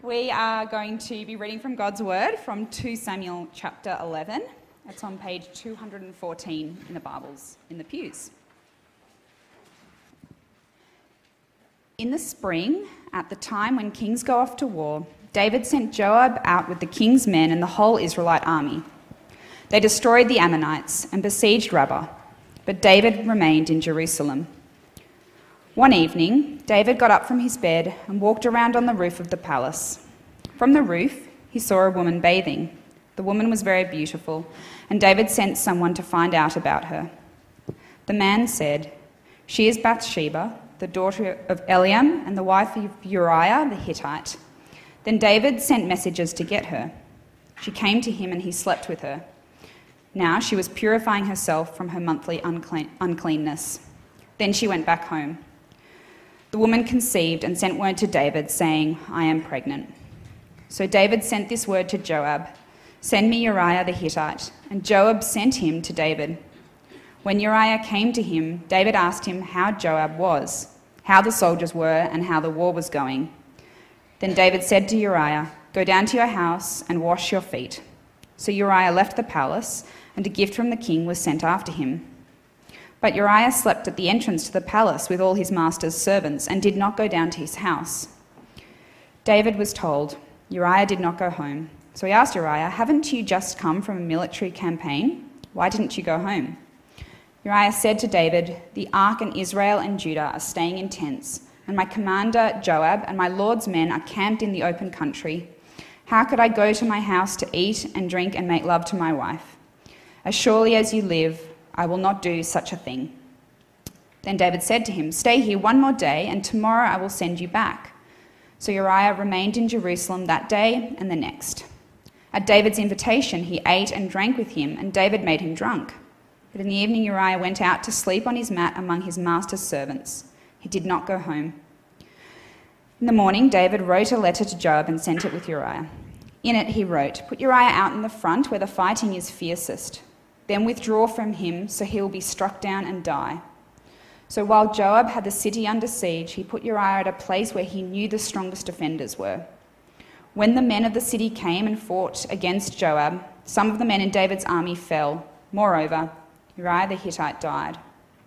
We are going to be reading from God's Word from 2 Samuel chapter 11. It's on page 214 in the Bibles, in the pews. In the spring, at the time when kings go off to war, David sent Joab out with the king's men and the whole Israelite army. They destroyed the Ammonites and besieged Rabbah, but David remained in Jerusalem. One evening, David got up from his bed and walked around on the roof of the palace. From the roof, he saw a woman bathing. The woman was very beautiful, and David sent someone to find out about her. The man said, "She is Bathsheba, the daughter of Eliam and the wife of Uriah the Hittite." Then David sent messengers to get her. She came to him and he slept with her. Now she was purifying herself from her monthly uncleanness. Then she went back home. The woman conceived and sent word to David, saying, "I am pregnant." So David sent this word to Joab, "Send me Uriah the Hittite." And Joab sent him to David. When Uriah came to him, David asked him how Joab was, how the soldiers were, and how the war was going. Then David said to Uriah, "Go down to your house and wash your feet." So Uriah left the palace, and a gift from the king was sent after him. But Uriah slept at the entrance to the palace with all his master's servants and did not go down to his house. David was told, Uriah did not go home. So he asked Uriah, "Haven't you just come from a military campaign? Why didn't you go home?" Uriah said to David, "The ark and Israel and Judah are staying in tents, and my commander Joab and my lord's men are camped in the open country. How could I go to my house to eat and drink and make love to my wife? As surely as you live, I will not do such a thing." Then David said to him, "Stay here one more day, and tomorrow I will send you back." So Uriah remained in Jerusalem that day and the next. At David's invitation, he ate and drank with him, and David made him drunk. But in the evening, Uriah went out to sleep on his mat among his master's servants. He did not go home. In the morning, David wrote a letter to Joab and sent it with Uriah. In it, he wrote, "Put Uriah out in the front where the fighting is fiercest. Then withdraw from him, so he will be struck down and die." So while Joab had the city under siege, he put Uriah at a place where he knew the strongest defenders were. When the men of the city came and fought against Joab, some of the men in David's army fell. Moreover, Uriah the Hittite died.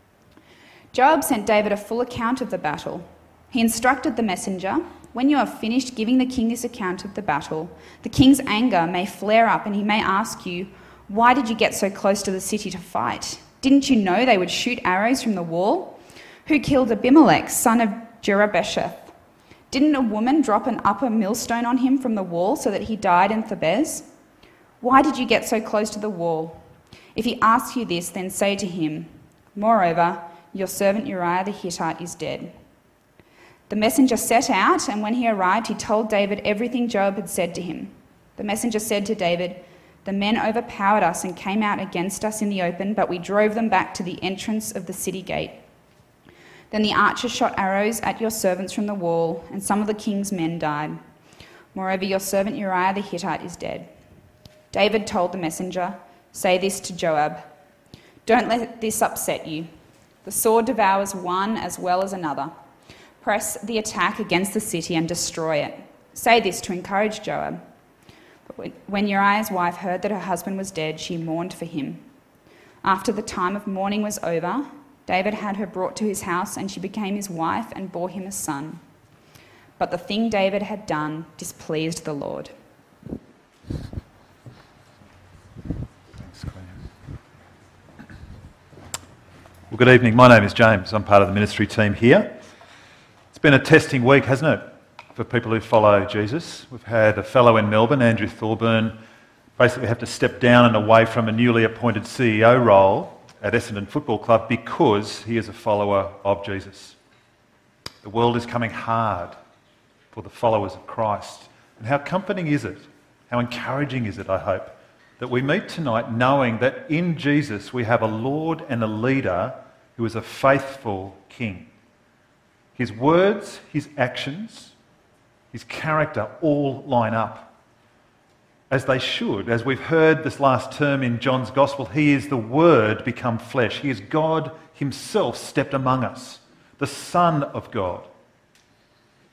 Joab sent David a full account of the battle. He instructed the messenger, "When you have finished giving the king this account of the battle, the king's anger may flare up and he may ask you, 'Why did you get so close to the city to fight? Didn't you know they would shoot arrows from the wall? Who killed Abimelech, son of Jerubbesheth? Didn't a woman drop an upper millstone on him from the wall so that he died in Thebez? Why did you get so close to the wall?' If he asks you this, then say to him, 'Moreover, your servant Uriah the Hittite is dead.'" The messenger set out, and when he arrived, he told David everything Joab had said to him. The messenger said to David, "The men overpowered us and came out against us in the open, but we drove them back to the entrance of the city gate. Then the archers shot arrows at your servants from the wall, and some of the king's men died. Moreover, your servant Uriah the Hittite is dead." David told the messenger, "Say this to Joab, 'Don't let this upset you. The sword devours one as well as another. Press the attack against the city and destroy it.' Say this to encourage Joab." But when Uriah's wife heard that her husband was dead, she mourned for him. After the time of mourning was over, David had her brought to his house, and she became his wife and bore him a son. But the thing David had done displeased the Lord. Thanks, Claire. Well, good evening. My name is James. I'm part of the ministry team here. It's been a testing week, hasn't it, for people who follow Jesus? We've had a fellow in Melbourne, Andrew Thorburn, basically have to step down and away from a newly appointed CEO role at Essendon Football Club because he is a follower of Jesus. The world is coming hard for the followers of Christ. And how comforting is it, how encouraging is it, I hope, that we meet tonight knowing that in Jesus we have a Lord and a leader who is a faithful King. His words, his actions, his character all line up, as they should. As we've heard this last term in John's Gospel, he is the Word become flesh. He is God himself stepped among us, the Son of God.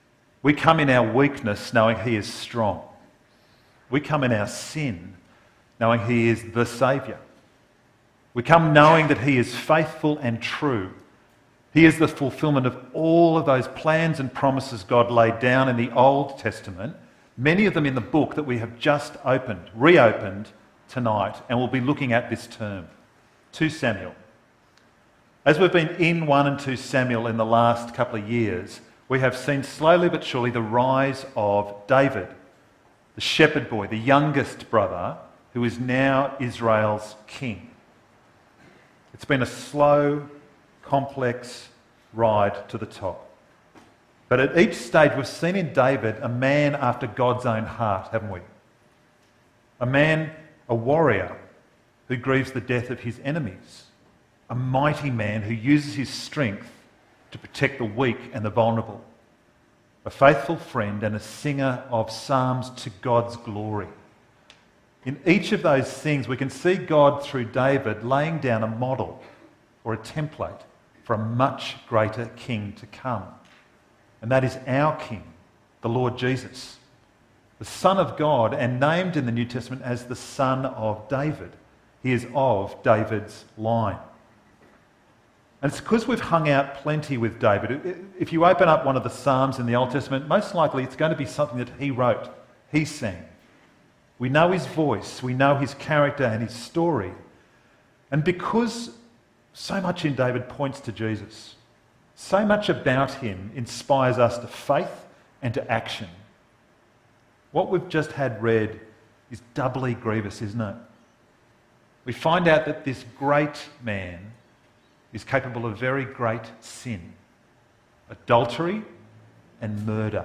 We come in our weakness knowing he is strong. We come in our sin knowing he is the Saviour. We come knowing that he is faithful and true. He is the fulfilment of all of those plans and promises God laid down in the Old Testament, many of them in the book that we have just reopened tonight, and we'll be looking at this term, 2 Samuel. As we've been in 1 and 2 Samuel in the last couple of years, we have seen slowly but surely the rise of David, the shepherd boy, the youngest brother, who is now Israel's king. It's been a slow, complex ride to the top. But at each stage we've seen in David a man after God's own heart, haven't we? A man, a warrior, who grieves the death of his enemies. A mighty man who uses his strength to protect the weak and the vulnerable. A faithful friend and a singer of psalms to God's glory. In each of those things, we can see God through David laying down a model or a template for a much greater king to come. And that is our king, the Lord Jesus, the Son of God, and named in the New Testament as the Son of David. He is of David's line. And it's because we've hung out plenty with David. If you open up one of the Psalms in the Old Testament, most likely it's going to be something that he wrote, he sang. We know his voice, we know his character and his story. And because so much in David points to Jesus, so much about him inspires us to faith and to action. What we've just had read is doubly grievous, isn't it? We find out that this great man is capable of very great sin, adultery and murder.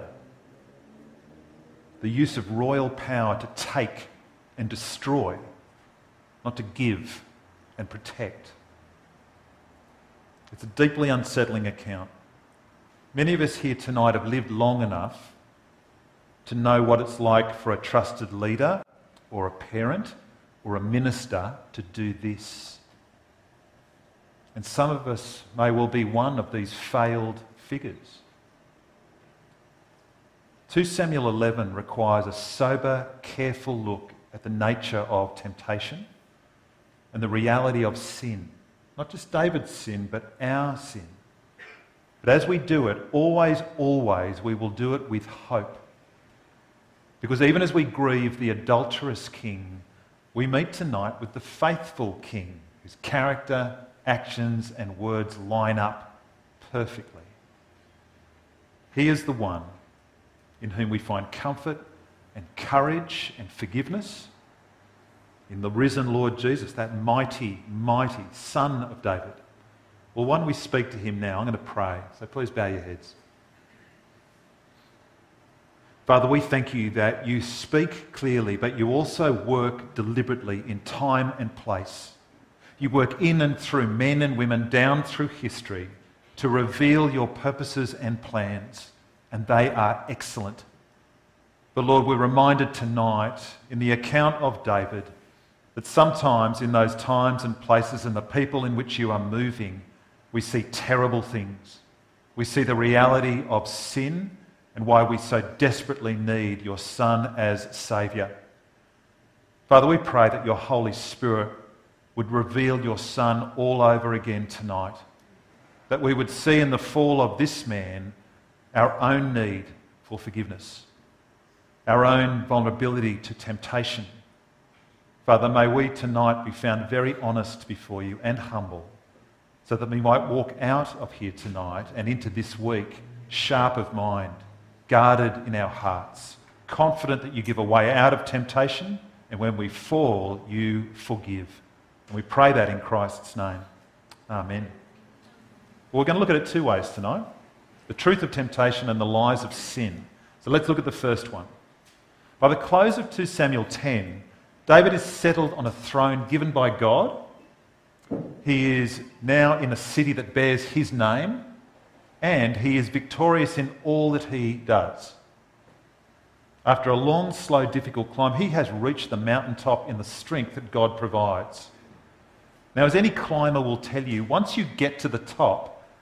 The use of royal power to take and destroy, not to give and protect. It's a deeply unsettling account. Many of us here tonight have lived long enough to know what it's like for a trusted leader or a parent or a minister to do this. And some of us may well be one of these failed figures. 2 Samuel 11 requires a sober, careful look at the nature of temptation and the reality of sin. Not just David's sin, but our sin. But as we do it, always, we will do it with hope. Because even as we grieve the adulterous king, we meet tonight with the faithful king, whose character, actions and words line up perfectly. He is the one in whom we find comfort and courage and forgiveness, in the risen Lord Jesus, that mighty, mighty Son of David. Well, when we speak to him now, I'm going to pray, so please bow your heads. Father, we thank you that you speak clearly, but you also work deliberately in time and place. You work in and through men and women down through history to reveal your purposes and plans, and they are excellent. But Lord, we're reminded tonight in the account of David that sometimes in those times and places and the people in which you are moving, we see terrible things. We see the reality of sin and why we so desperately need your Son as Saviour. Father, we pray that your Holy Spirit would reveal your Son all over again tonight, that we would see in the fall of this man our own need for forgiveness, our own vulnerability to temptation. Father, may we tonight be found very honest before you and humble, so that we might walk out of here tonight and into this week sharp of mind, guarded in our hearts, confident that you give a way out of temptation, and when we fall, you forgive. And we pray that in Christ's name. Amen. Well, we're going to look at it two ways tonight: the truth of temptation and the lies of sin. So let's look at the first one. By the close of 2 Samuel 10, David is settled on a throne given by God. He is now in a city that bears his name, and he is victorious in all that he does. After a long, slow, difficult climb, he has reached the mountaintop in the strength that God provides. Now, as any climber will tell you, once you get to the top,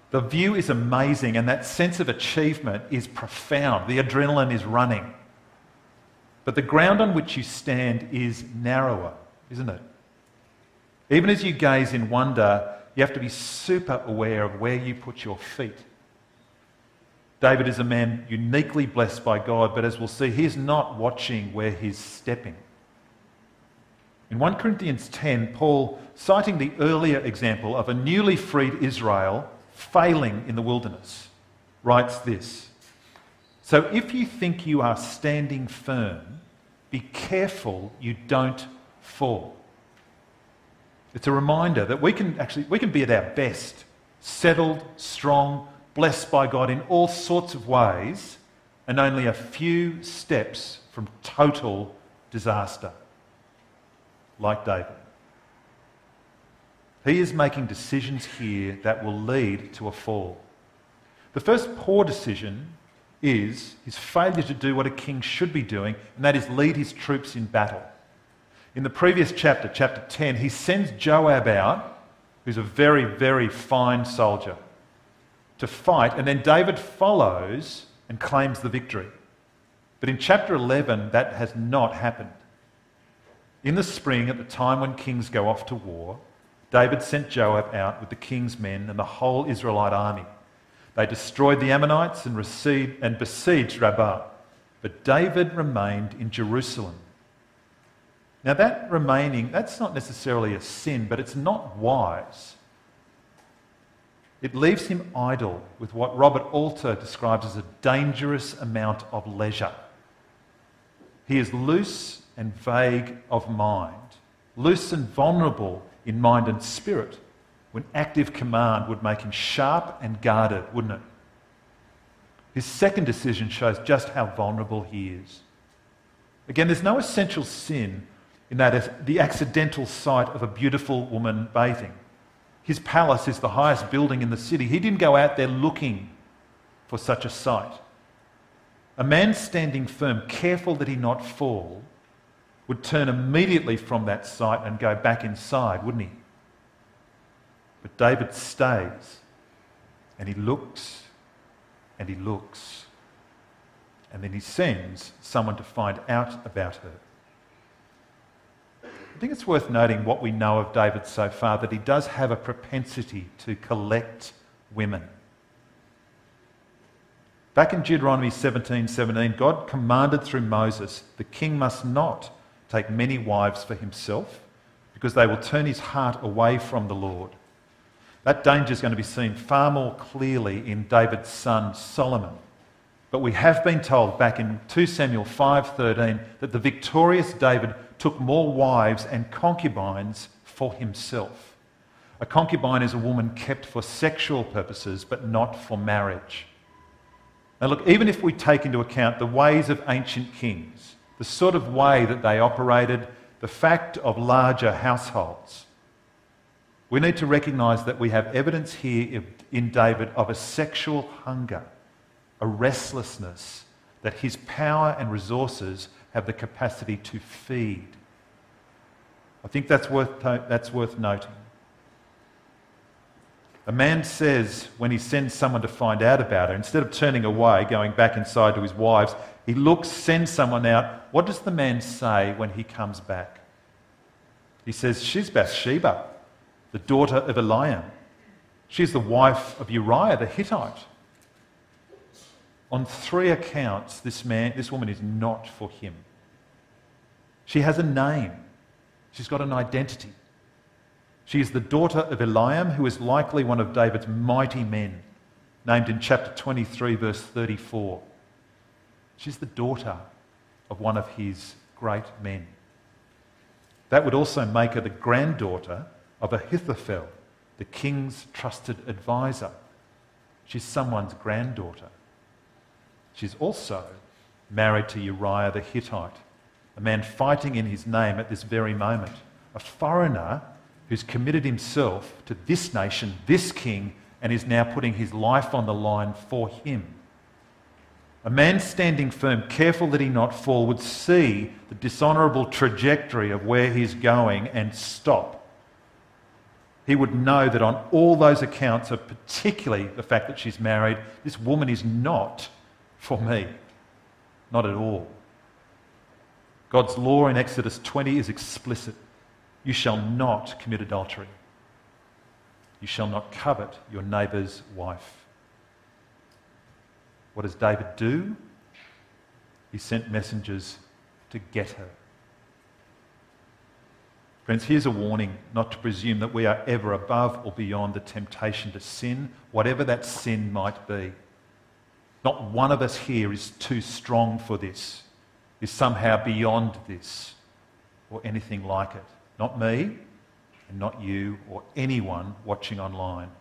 The view is amazing, and that sense of achievement is profound. The adrenaline is running. But the ground on which you stand is narrower, isn't it? Even as you gaze in wonder, you have to be super aware of where you put your feet. David is a man uniquely blessed by God, but as we'll see, he's not watching where he's stepping. In 1 Corinthians 10, Paul, citing the earlier example of a newly freed Israel failing in the wilderness, writes this: "So if you think you are standing firm, be careful you don't fall." It's a reminder that we can be at our best, settled, strong, blessed by God in all sorts of ways, and only a few steps from total disaster, like David. He is making decisions here that will lead to a fall. The first poor decision is his failure to do what a king should be doing, and that is lead his troops in battle. In the previous chapter, chapter 10, he sends Joab out, who's a very, very fine soldier, to fight, and then David follows and claims the victory. But in chapter 11, that has not happened. In the spring, at the time when kings go off to war, David sent Joab out with the king's men and the whole Israelite army. They destroyed the Ammonites and besieged Rabbah, but David remained in Jerusalem. Now that's not necessarily a sin, but it's not wise. It leaves him idle with what Robert Alter describes as a dangerous amount of leisure. He is loose and vague of mind, loose and vulnerable in mind and spirit, when active command would make him sharp and guarded, wouldn't it? His second decision shows just how vulnerable he is. Again, there's no essential sin in that as the accidental sight of a beautiful woman bathing. His palace is the highest building in the city. He didn't go out there looking for such a sight. A man standing firm, careful that he not fall, would turn immediately from that sight and go back inside, wouldn't he? But David stays, and he looks, and he looks, and then he sends someone to find out about her. I think it's worth noting what we know of David so far, that he does have a propensity to collect women. Back in Deuteronomy 17:17, God commanded through Moses, the king must not take many wives for himself, because they will turn his heart away from the Lord. That danger is going to be seen far more clearly in David's son Solomon. But we have been told back in 2 Samuel 5:13 that the victorious David took more wives and concubines for himself. A concubine is a woman kept for sexual purposes, but not for marriage. Now look, even if we take into account the ways of ancient kings, the sort of way that they operated, the fact of larger households, we need to recognise that we have evidence here in David of a sexual hunger, a restlessness that his power and resources have the capacity to feed. I think that's worth noting. A man says when he sends someone to find out about her, instead of turning away, going back inside to his wives, he looks, sends someone out. What does the man say when he comes back? He says, she's Bathsheba, the daughter of Eliam. She's the wife of Uriah the Hittite. On 3 accounts, this woman is not for him. She has a name. She's got an identity. She is the daughter of Eliam, who is likely one of David's mighty men, named in chapter 23, verse 34. She's the daughter of one of his great men. That would also make her the granddaughter of Ahithophel, the king's trusted advisor. She's someone's granddaughter. She's also married to Uriah the Hittite, a man fighting in his name at this very moment, a foreigner who's committed himself to this nation, this king, and is now putting his life on the line for him. A man standing firm, careful that he not fall, would see the dishonourable trajectory of where he's going and stop. he would know that on all those accounts, of particularly the fact that she's married, this woman is not for me. Not at all. God's law in Exodus 20 is explicit. You shall not commit adultery. You shall not covet your neighbour's wife. What does David do? He sent messengers to get her. Friends, here's a warning not to presume that we are ever above or beyond the temptation to sin, whatever that sin might be. Not one of us here is too strong for this, is somehow beyond this, or anything like it. Not me, and not you, or anyone watching online.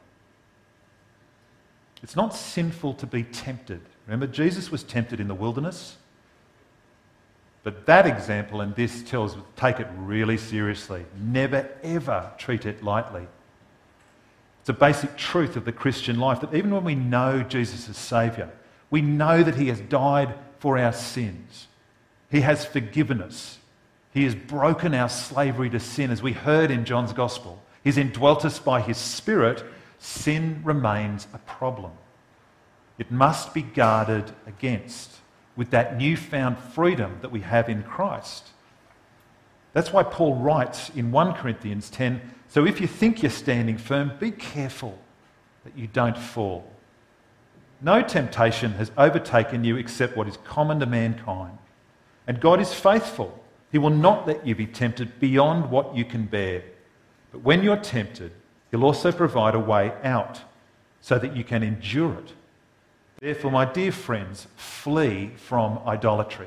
It's not sinful to be tempted. Remember, Jesus was tempted in the wilderness. But that example and this tells us take it really seriously. Never, ever treat it lightly. It's a basic truth of the Christian life that even when we know Jesus as Saviour, we know that he has died for our sins. He has forgiven us. He has broken our slavery to sin, as we heard in John's Gospel. He's indwelt us by his Spirit. Sin remains a problem. It must be guarded against with that newfound freedom that we have in Christ. That's why Paul writes in 1 Corinthians 10, so if you think you're standing firm, be careful that you don't fall. No temptation has overtaken you except what is common to mankind. And God is faithful. He will not let you be tempted beyond what you can bear. But when you're tempted, he'll also provide a way out so that you can endure it. Therefore, my dear friends, flee from idolatry.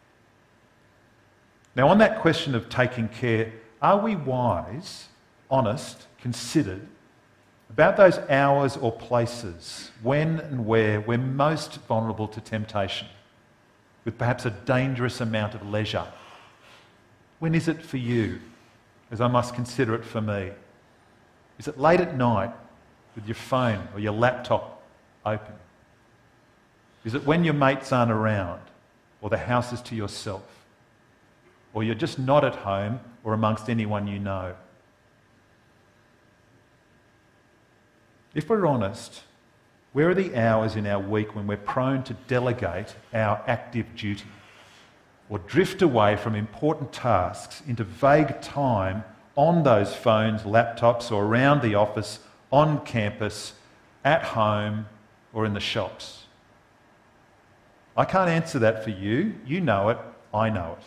Now, on that question of taking care, are we wise, honest, considered about those hours or places when and where we're most vulnerable to temptation, with perhaps a dangerous amount of leisure? When is it for you, as I must consider it for me? Is it late at night with your phone or your laptop open? Is it when your mates aren't around, or the house is to yourself, or you're just not at home or amongst anyone you know? If we're honest, where are the hours in our week when we're prone to delegate our active duty or drift away from important tasks into vague time on those phones, laptops, or around the office, on campus, at home, or in the shops? I can't answer that for you. You know it. I know it.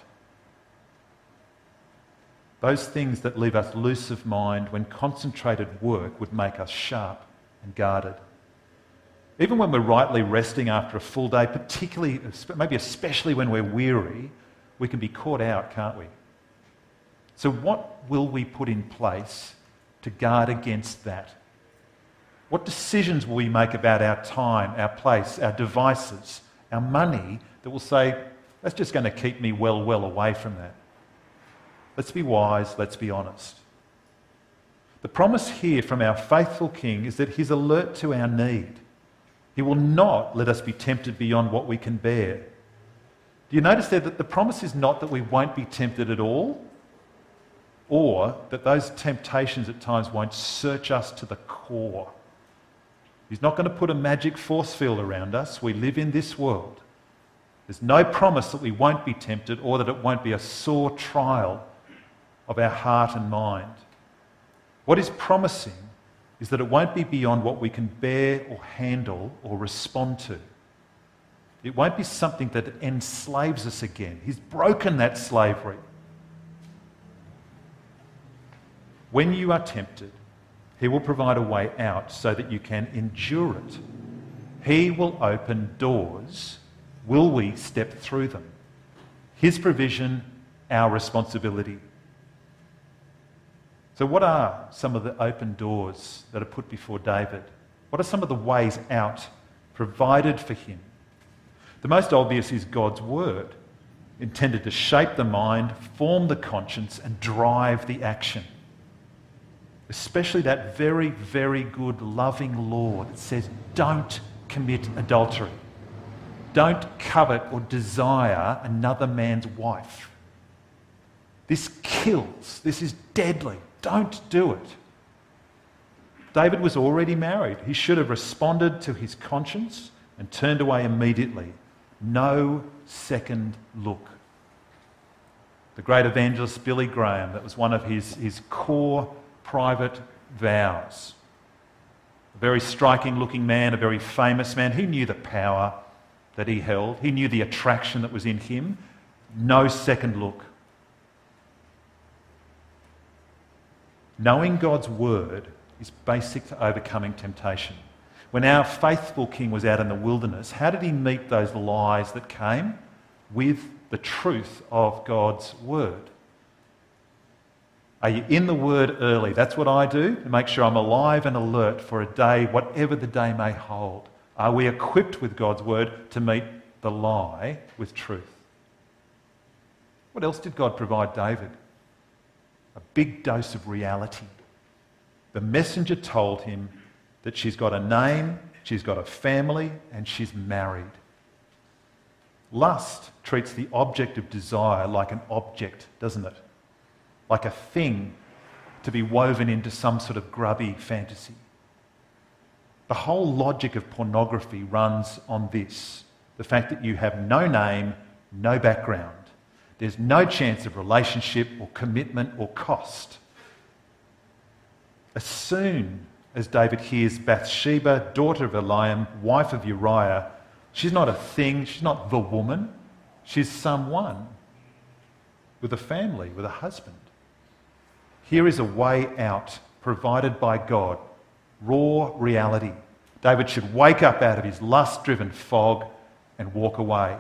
Those things that leave us loose of mind when concentrated work would make us sharp and guarded. Even when we're rightly resting after a full day, particularly, maybe especially when we're weary, we can be caught out, can't we? So what will we put in place to guard against that? What decisions will we make about our time, our place, our devices, our money that will say, that's just going to keep me well away from that? Let's be wise, let's be honest. The promise here from our faithful King is that he's alert to our need. He will not let us be tempted beyond what we can bear. Do you notice there that the promise is not that we won't be tempted at all, or that those temptations at times won't search us to the core? He's not going to put a magic force field around us. We live in this world. There's no promise that we won't be tempted or that it won't be a sore trial of our heart and mind. What is promising is that it won't be beyond what we can bear or handle or respond to. It won't be something that enslaves us again. He's broken that slavery. When you are tempted, he will provide a way out so that you can endure it. He will open doors. Will we step through them? His provision, our responsibility. So what are some of the open doors that are put before David? What are some of the ways out provided for him? The most obvious is God's word, intended to shape the mind, form the conscience, and drive the action. Especially that very, very good, loving law that says, don't commit adultery. Don't covet or desire another man's wife. This kills. This is deadly. Don't do it. David was already married. He should have responded to his conscience and turned away immediately. No second look. The great evangelist Billy Graham, that was one of his core private vows. A very striking looking man, a very famous man. He knew the power that he held. He knew the attraction that was in him. No second look. Knowing God's word is basic to overcoming temptation. When our faithful king was out in the wilderness, how did he meet those lies that came? With the truth of God's word. Are you in the word early? That's what I do, to make sure I'm alive and alert for a day, whatever the day may hold. Are we equipped with God's word to meet the lie with truth? What else did God provide David? A big dose of reality. The messenger told him that she's got a name, she's got a family, and she's married. Lust treats the object of desire like an object, doesn't it? Like a thing to be woven into some sort of grubby fantasy. The whole logic of pornography runs on this, the fact that you have no name, no background. There's no chance of relationship or commitment or cost. As soon as David hears Bathsheba, daughter of Eliam, wife of Uriah, she's not a thing, she's not the woman, she's someone with a family, with a husband. Here is a way out provided by God, raw reality. David should wake up out of his lust-driven fog and walk away.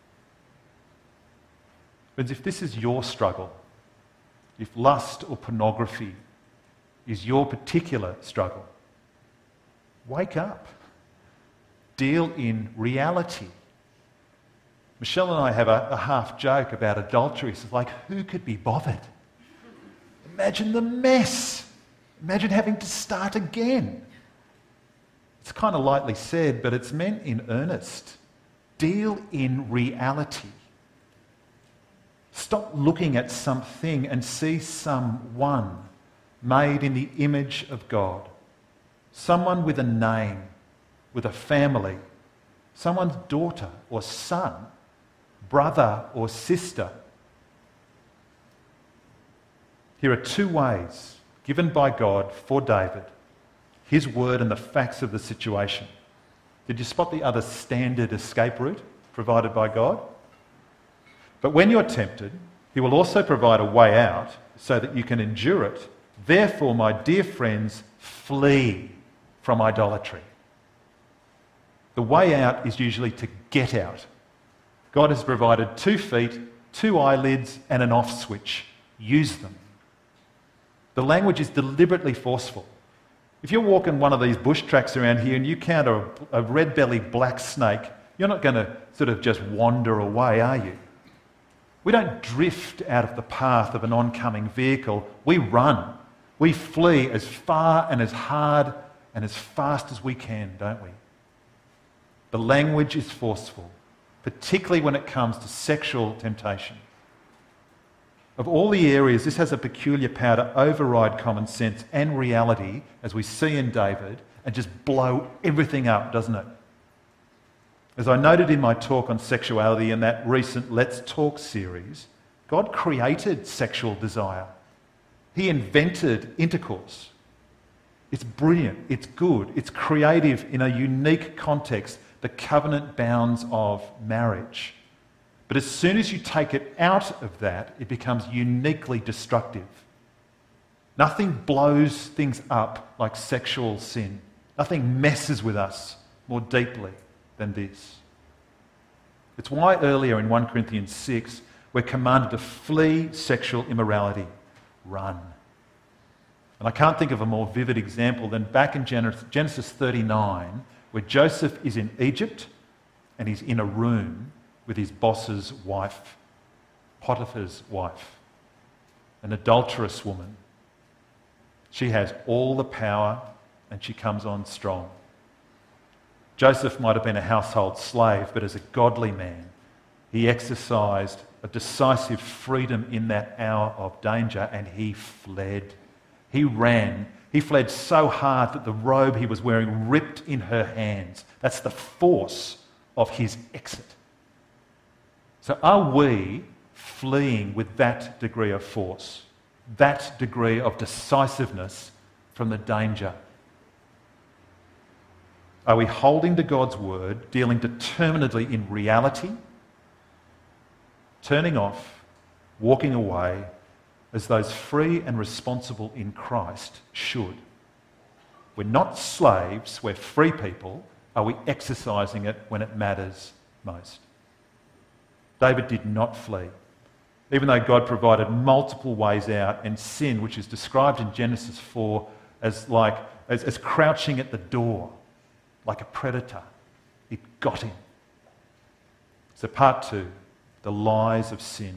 Friends, if this is your struggle, if lust or pornography is your particular struggle, wake up. Deal in reality. Michelle and I have a half joke about adultery. It's like, who could be bothered? Imagine the mess. Imagine having to start again. It's kind of lightly said, but it's meant in earnest. Deal in reality. Stop looking at something and see someone made in the image of God. Someone with a name, with a family, someone's daughter or son, brother or sister. Here are two ways given by God for David, his word and the facts of the situation. Did you spot the other standard escape route provided by God? But when you're tempted, he will also provide a way out so that you can endure it. Therefore, my dear friends, flee from idolatry. The way out is usually to get out. God has provided 2 feet, 2 eyelids, and an off switch. Use them. The language is deliberately forceful. If you're walking one of these bush tracks around here and you encounter a red-bellied black snake, you're not going to sort of just wander away, are you? We don't drift out of the path of an oncoming vehicle. We run. We flee as far and as hard and as fast as we can, don't we? The language is forceful, particularly when it comes to sexual temptation. Of all the areas, this has a peculiar power to override common sense and reality, as we see in David, and just blow everything up, doesn't it? As I noted in my talk on sexuality in that recent Let's Talk series, God created sexual desire. He invented intercourse. It's brilliant, it's good, it's creative in a unique context, the covenant bounds of marriage. But as soon as you take it out of that, it becomes uniquely destructive. Nothing blows things up like sexual sin. Nothing messes with us more deeply than this. It's why earlier in 1 Corinthians 6, we're commanded to flee sexual immorality. Run. And I can't think of a more vivid example than back in Genesis 39, where Joseph is in Egypt and he's in a room with his boss's wife, Potiphar's wife, an adulterous woman. She has all the power and she comes on strong. Joseph might have been a household slave, but as a godly man, he exercised a decisive freedom in that hour of danger and he fled. He ran He fled so hard that the robe he was wearing ripped in her hands. That's the force of his exit. So are we fleeing with that degree of force, that degree of decisiveness from the danger? Are we holding to God's word, dealing determinedly in reality, turning off, walking away as those free and responsible in Christ should? We're not slaves, we're free people. Are we exercising it when it matters most? David did not flee. Even though God provided multiple ways out, and sin, which is described in Genesis 4 as crouching at the door, like a predator, it got him. So part 2, the lies of sin.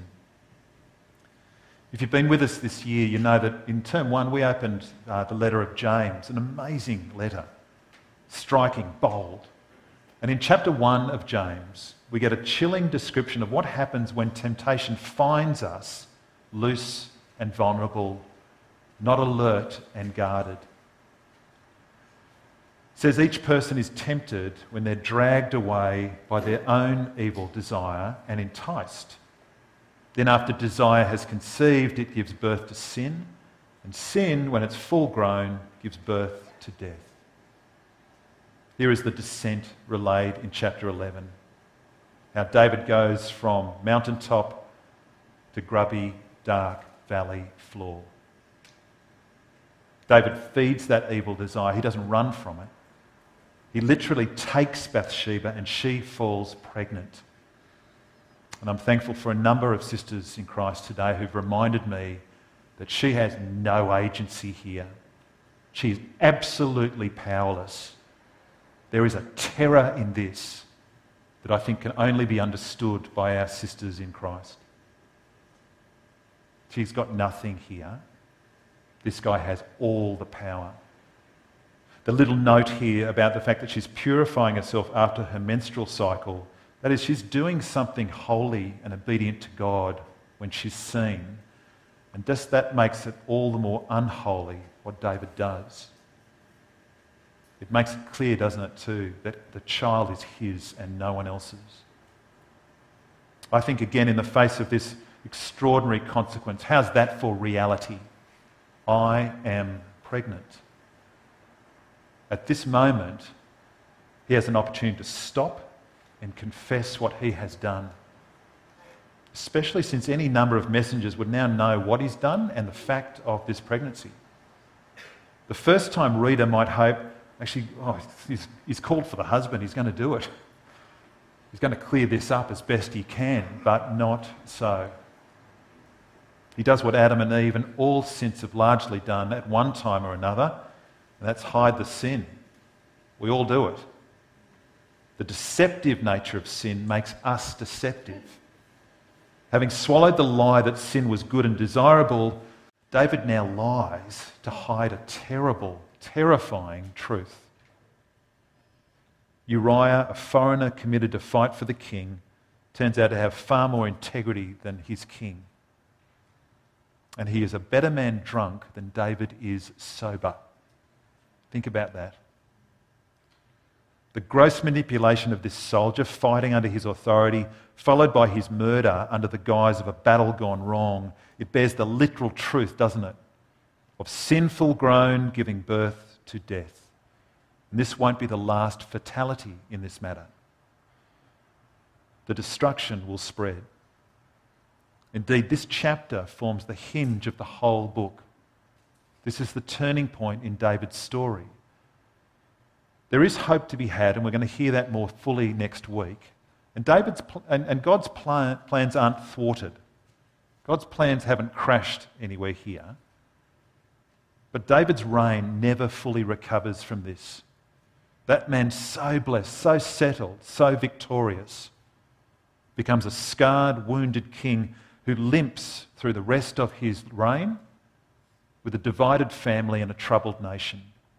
If you've been with us this year, you know that in term 1 we opened the letter of James, an amazing letter, striking, bold. And in chapter 1 of James, we get a chilling description of what happens when temptation finds us loose and vulnerable, not alert and guarded. It says each person is tempted when they're dragged away by their own evil desire and enticed. Then after desire has conceived, it gives birth to sin, and sin, when it's full grown, gives birth to death. Here is the descent relayed in chapter 11. How David goes from mountaintop to grubby, dark valley floor. David feeds that evil desire. He doesn't run from it. He literally takes Bathsheba and she falls pregnant. And I'm thankful for a number of sisters in Christ today who've reminded me that she has no agency here. She's absolutely powerless. There is a terror in this that I think can only be understood by our sisters in Christ. She's got nothing here. This guy has all the power. The little note here about the fact that she's purifying herself after her menstrual cycle, that is, she's doing something holy and obedient to God when she's seen. And just that makes it all the more unholy what David does. It makes it clear, doesn't it, too, that the child is his and no one else's. I think, again, in the face of this extraordinary consequence, how's that for reality? I am pregnant. At this moment, he has an opportunity to stop and confess what he has done, especially since any number of messengers would now know what he's done and the fact of this pregnancy. The first-time reader might hope, actually, he's called for the husband, he's going to do it. He's going to clear this up as best he can, but not so. He does what Adam and Eve and all saints have largely done at one time or another, and that's hide the sin. We all do it. The deceptive nature of sin makes us deceptive. Having swallowed the lie that sin was good and desirable, David now lies to hide a terrible, terrifying truth. Uriah, a foreigner committed to fight for the king, turns out to have far more integrity than his king. And he is a better man drunk than David is sober. Think about that. The gross manipulation of this soldier fighting under his authority, followed by his murder under the guise of a battle gone wrong, it bears the literal truth, doesn't it, of sinful grown giving birth to death. And this won't be the last fatality in this matter. The destruction will spread. Indeed, this chapter forms the hinge of the whole book. This is the turning point in David's story. There is hope to be had, and we're going to hear that more fully next week. And God's plans aren't thwarted. God's plans haven't crashed anywhere here. But David's reign never fully recovers from this. That man, so blessed, so settled, so victorious, becomes a scarred, wounded king who limps through the rest of his reign with a divided family and a troubled nation.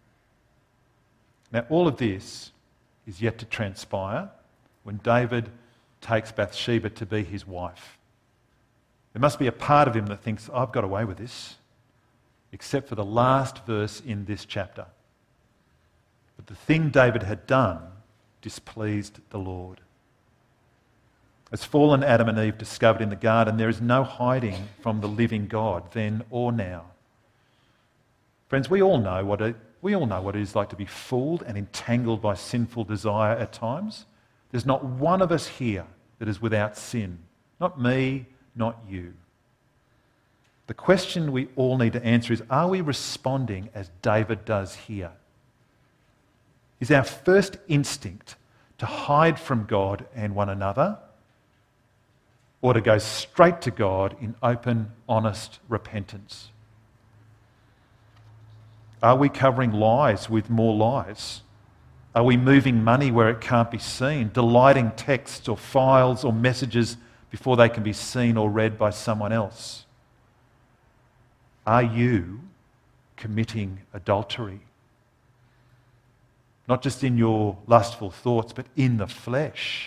Now, all of this is yet to transpire when David takes Bathsheba to be his wife. There must be a part of him that thinks, I've got away with this. except for the last verse in this chapter. But the thing David had done displeased the Lord. As fallen Adam and Eve discovered in the garden, there is no hiding from the living God then or now. Friends, we all know what it is like to be fooled and entangled by sinful desire at times. There's not one of us here that is without sin. Not me, not you. The question we all need to answer is, are we responding as David does here? Is our first instinct to hide from God and one another, or to go straight to God in open, honest repentance? Are we covering lies with more lies? Are we moving money where it can't be seen, deleting texts or files or messages before they can be seen or read by someone else? Are you committing adultery? Not just in your lustful thoughts, but in the flesh.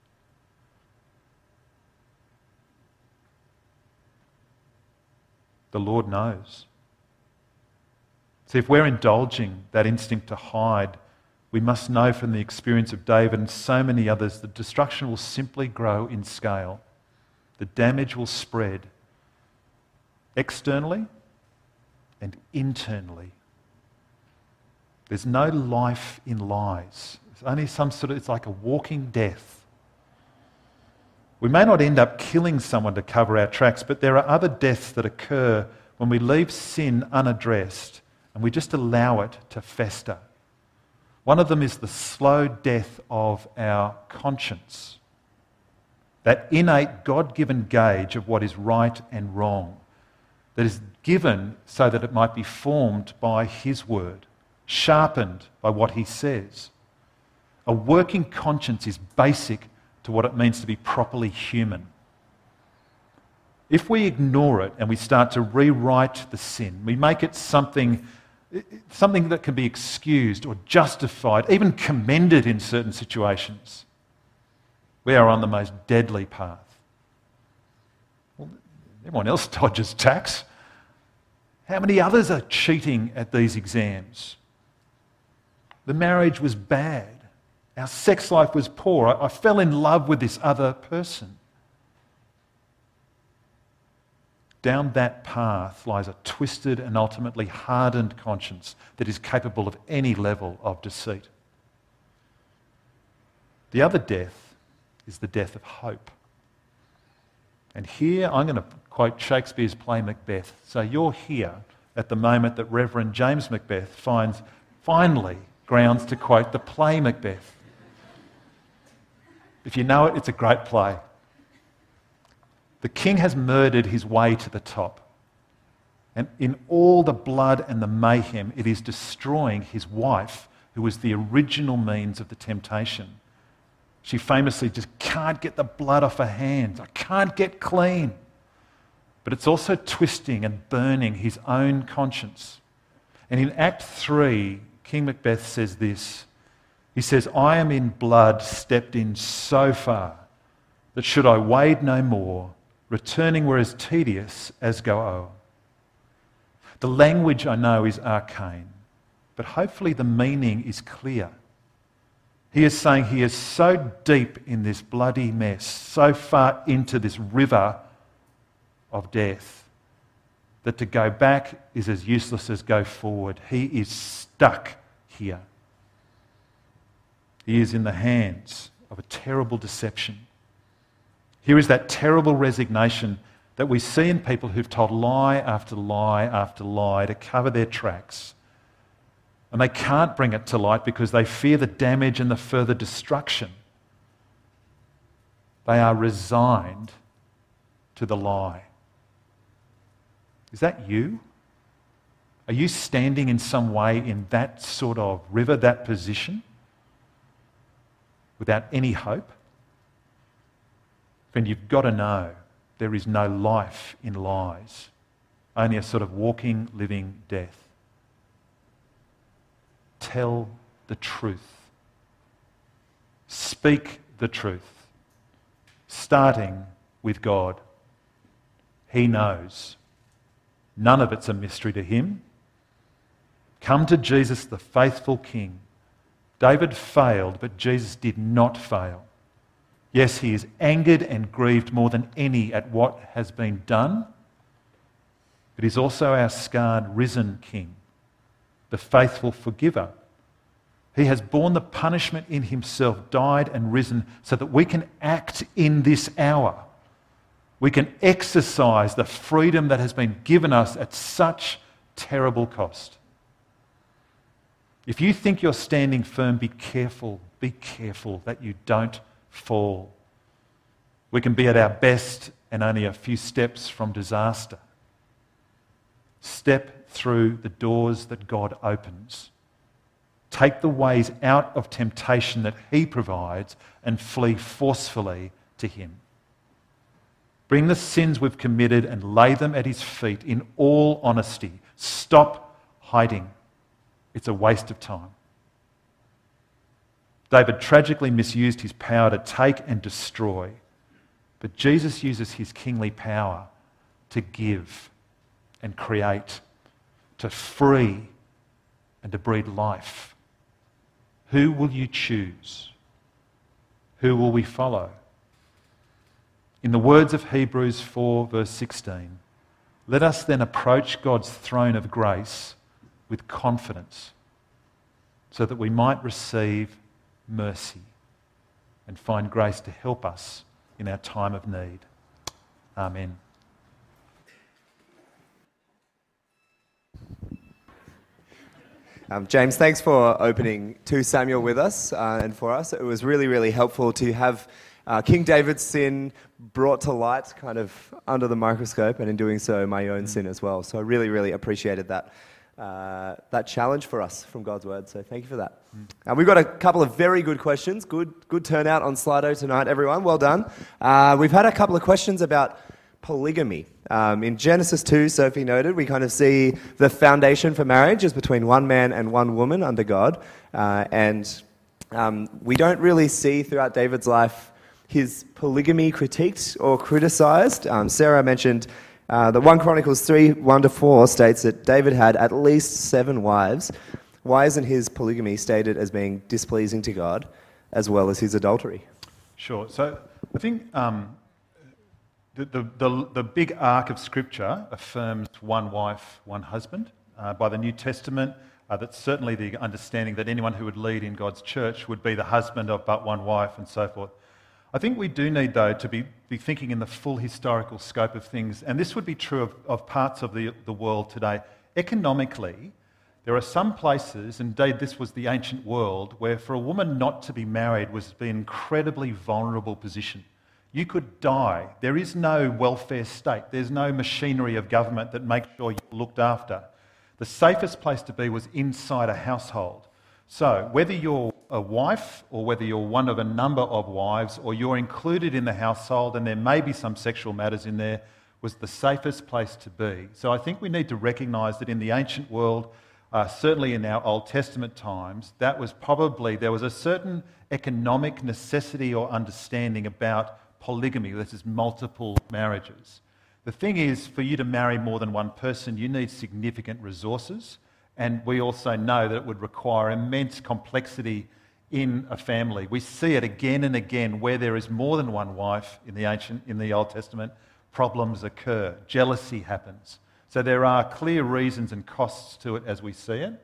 The Lord knows. See, if we're indulging that instinct to hide, we must know from the experience of David and so many others that destruction will simply grow in scale. The damage will spread externally and internally. There's no life in lies. It's only it's like a walking death. We may not end up killing someone to cover our tracks, but there are other deaths that occur when we leave sin unaddressed and we just allow it to fester. One of them is the slow death of our conscience. That innate God-given gauge of what is right and wrong that is given so that it might be formed by His word, sharpened by what He says. A working conscience is basic to what it means to be properly human. If we ignore it and we start to rewrite the sin, we make it something that can be excused or justified, even commended in certain situations, we are on the most deadly path. Well, everyone else dodges tax. How many others are cheating at these exams? The marriage was bad. Our sex life was poor. I fell in love with this other person. Down that path lies a twisted and ultimately hardened conscience that is capable of any level of deceit. The other death is the death of hope. And here I'm going to quote Shakespeare's play Macbeth. So you're here at the moment that Reverend James Macbeth finds finally grounds to quote the play Macbeth. If you know it, it's a great play. The king has murdered his way to the top. And in all the blood and the mayhem, it is destroying his wife, who was the original means of the temptation. She famously just can't get the blood off her hands. I can't get clean. But it's also twisting and burning his own conscience. And in Act 3, King Macbeth says this. He says, I am in blood stepped in so far that should I wade no more, returning were as tedious as go o'er. The language, I know, is arcane, but hopefully the meaning is clear. He is saying he is so deep in this bloody mess, so far into this river of death, that to go back is as useless as go forward. He is stuck here. He is in the hands of a terrible deception. Here is that terrible resignation that we see in people who've told lie after lie after lie to cover their tracks. And they can't bring it to light because they fear the damage and the further destruction. They are resigned to the lie. Is that you? Are you standing in some way in that sort of river, that position, without any hope? Friend, you've got to know there is no life in lies, only a sort of walking, living death. Tell the truth. Speak the truth, starting with God. He knows. None of it's a mystery to him. Come to Jesus, the faithful King. David failed, but Jesus did not fail. Yes, he is angered and grieved more than any at what has been done, but he's also our scarred, risen King, the faithful forgiver. He has borne the punishment in himself, died and risen, so that we can act in this hour. We can exercise the freedom that has been given us at such terrible cost. If you think you're standing firm, be careful that you don't fall. We can be at our best and only a few steps from disaster. Step through the doors that God opens. Take the ways out of temptation that he provides and flee forcefully to him. Bring the sins we've committed and lay them at his feet in all honesty. Stop hiding. It's a waste of time. David tragically misused his power to take and destroy, but Jesus uses his kingly power to give and create, to free and to breed life. Who will you choose? Who will we follow? In the words of Hebrews 4 verse 16, let us then approach God's throne of grace with confidence so that we might receive mercy and find grace to help us in our time of need. Amen. James, thanks for opening 2 Samuel with us and for us. It was really, really helpful to have King David's sin brought to light kind of under the microscope, and in doing so, my own sin as well. So I really, really appreciated that challenge for us from God's Word. So thank you for that. We've got a couple of very good questions. Good turnout on Slido tonight, everyone. Well done. We've had a couple of questions about polygamy. In Genesis 2, Sophie noted, we kind of see the foundation for marriage is between one man and one woman under God. And we don't really see throughout David's life his polygamy critiqued or criticised. Sarah mentioned that 1 Chronicles 3, 1-4 states that David had at least 7 wives. Why isn't his polygamy stated as being displeasing to God as well as his adultery? Sure. So I think the big arc of Scripture affirms one wife, one husband. By the New Testament, that's certainly the understanding that anyone who would lead in God's church would be the husband of but one wife and so forth. I think we do need, though, to be thinking in the full historical scope of things, and this would be true of parts of the world today. Economically, there are some places, indeed this was the ancient world, where for a woman not to be married was an incredibly vulnerable position. You could die. There is no welfare state. There's no machinery of government that makes sure you're looked after. The safest place to be was inside a household. So whether you're a wife or whether you're one of a number of wives or you're included in the household and there may be some sexual matters in there, was the safest place to be. So I think we need to recognise that in the ancient world, certainly in our Old Testament times, there was a certain economic necessity or understanding about polygamy, this is multiple marriages. The thing is, for you to marry more than one person, you need significant resources, and we also know that it would require immense complexity in a family. We see it again and again where there is more than one wife in the Old Testament, problems occur, jealousy happens. So there are clear reasons and costs to it as we see it.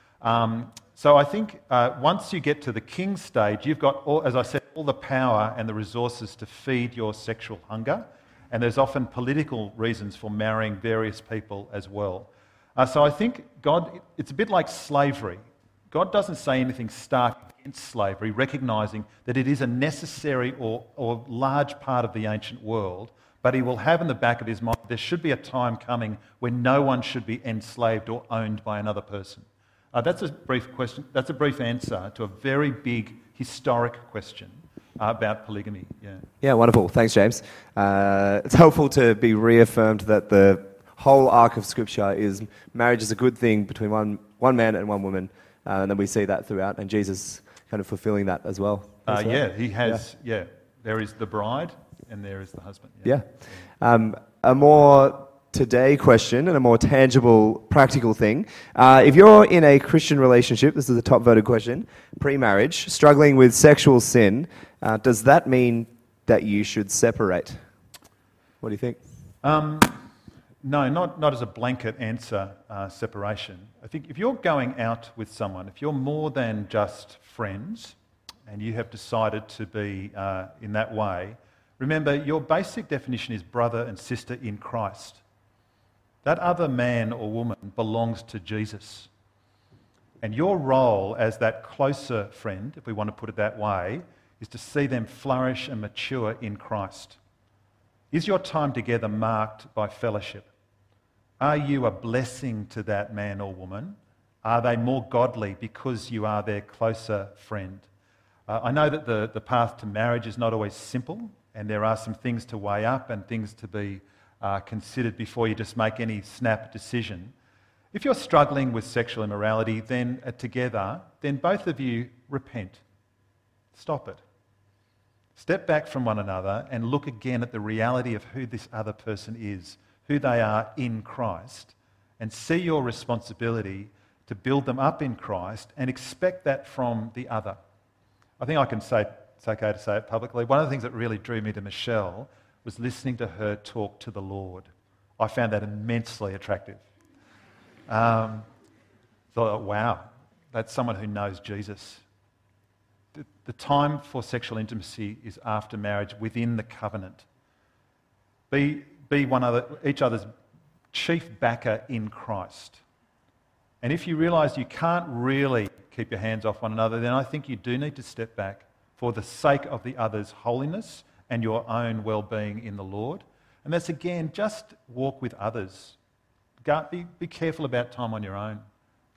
So I think once you get to the king stage, you've got, as I said, all the power and the resources to feed your sexual hunger, and there's often political reasons for marrying various people as well. So I think God, it's a bit like slavery. God doesn't say anything stark against slavery, recognising that it is a necessary or large part of the ancient world, but he will have in the back of his mind there should be a time coming when no one should be enslaved or owned by another person. That's a brief question. That's a brief answer to a very big historic question about polygamy. Yeah, wonderful. Thanks, James. It's helpful to be reaffirmed that the whole arc of Scripture is marriage is a good thing between one man and one woman, and then we see that throughout, and Jesus kind of fulfilling that as well. He has. Yeah, there is the bride and there is the husband. A more today question and a more tangible, practical thing. If you're in a Christian relationship, this is the top voted question, pre-marriage, struggling with sexual sin, does that mean that you should separate? What do you think? No, not as a blanket answer, separation. I think if you're going out with someone, if you're more than just friends and you have decided to be in that way, remember your basic definition is brother and sister in Christ. That other man or woman belongs to Jesus. And your role as that closer friend, if we want to put it that way, is to see them flourish and mature in Christ. Is your time together marked by fellowship? Are you a blessing to that man or woman? Are they more godly because you are their closer friend? I know that the path to marriage is not always simple, and there are some things to weigh up and things to be considered before you just make any snap decision. If you're struggling with sexual immorality, then together, then both of you repent. Stop it. Step back from one another and look again at the reality of who this other person is, who they are in Christ, and see your responsibility to build them up in Christ and expect that from the other. I think I can say, it's okay to say it publicly, one of the things that really drew me to Michelle was listening to her talk to the Lord. I found that immensely attractive. Thought, wow, that's someone who knows Jesus. The time for sexual intimacy is after marriage within the covenant. Be each other's chief backer in Christ. And if you realise you can't really keep your hands off one another, then I think you do need to step back for the sake of the other's holiness and your own well-being in the Lord. And that's again, just walk with others. Be careful about time on your own.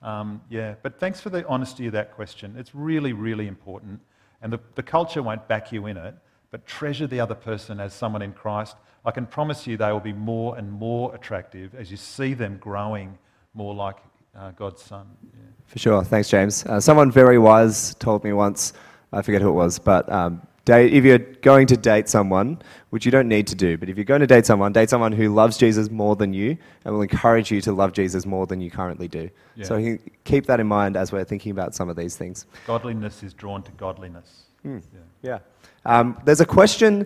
But thanks for the honesty of that question. It's really, really important. And the culture won't back you in it, but treasure the other person as someone in Christ. I can promise you they will be more and more attractive as you see them growing more like God's Son. Yeah. For sure. Thanks, James. Someone very wise told me once, I forget who it was, but if you're going to date someone, which you don't need to do, but if you're going to date someone who loves Jesus more than you and will encourage you to love Jesus more than you currently do. Yeah. So keep that in mind as we're thinking about some of these things. Godliness is drawn to godliness. Yeah. There's a question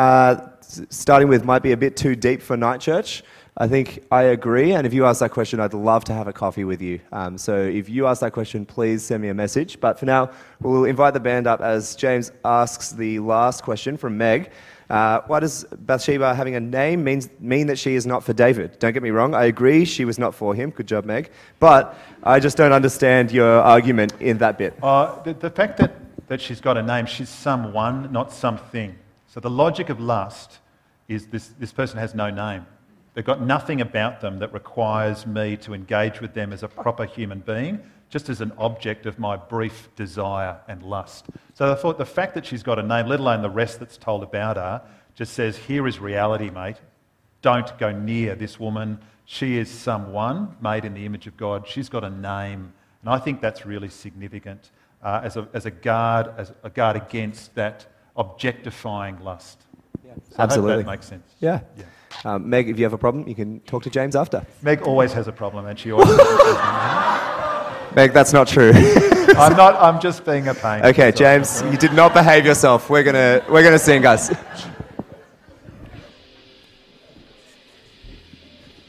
starting with might be a bit too deep for Night Church. I think I agree, and if you ask that question, I'd love to have a coffee with you. So if you ask that question, please send me a message. But for now, we'll invite the band up as James asks the last question from Meg. Why does Bathsheba having a name mean that she is not for David? Don't get me wrong, I agree she was not for him. Good job, Meg. But I just don't understand your argument in that bit. The fact that she's got a name, she's someone, not something. So the logic of lust is this person has no name. They've got nothing about them that requires me to engage with them as a proper human being, just as an object of my brief desire and lust. So I thought the fact that she's got a name, let alone the rest that's told about her, just says, here is reality, mate. Don't go near this woman. She is someone made in the image of God. She's got a name. And I think that's really significant as a guard against that objectifying lust. Yeah. So absolutely. I hope that makes sense. Yeah. Meg, if you have a problem, you can talk to James after. Meg always has a problem, and she always Meg, that's not true. I'm just being a pain. Okay, James, you did not behave yourself. We're gonna sing, guys.